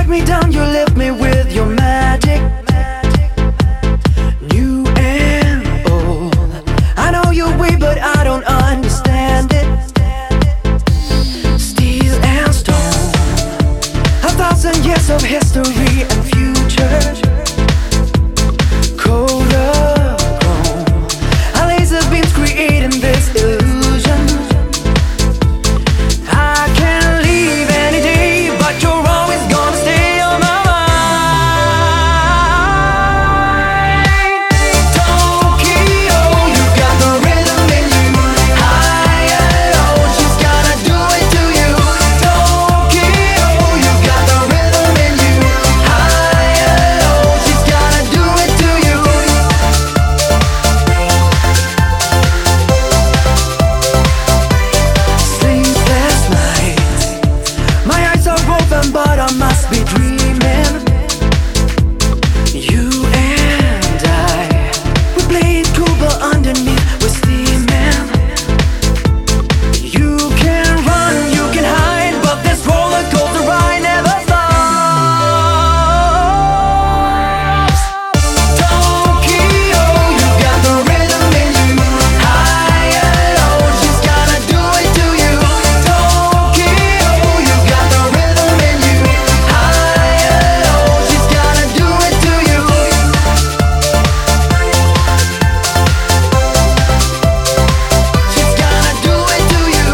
me down, you lift me with your magic. New and old, I know your way, but I don't understand it. Steel and stone, 1,000 years of history and future. Color chrome, our laser beams creating this illusion. I can't leave any day, but you're always gonna stay on my mind. Tokyo, you got the rhythm in you. High and low, she's gonna do it to you. Tokyo, you got the rhythm in you. High and low, she's gonna do it to you. Sleepless nights, my eyes are open, but I must be dreaming. You and I, we play it cool, but underneath we're steaming. You can run, you can hide, but this roller coaster ride never stops. Tokyo, you got the rhythm in you. High and low, she's gonna do it to you. Tokyo, you got the rhythm in you. High and low, she's gonna do it to you. She's gonna do it to you.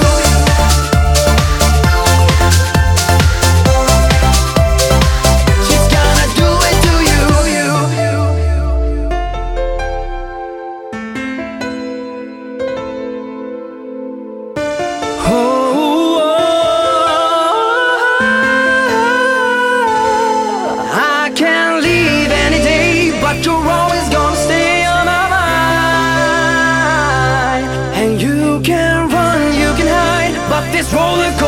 She's gonna do it to you. I can't leave any day, but you're always gonna stay on my mind. And you can run, you can hide, but this roller coaster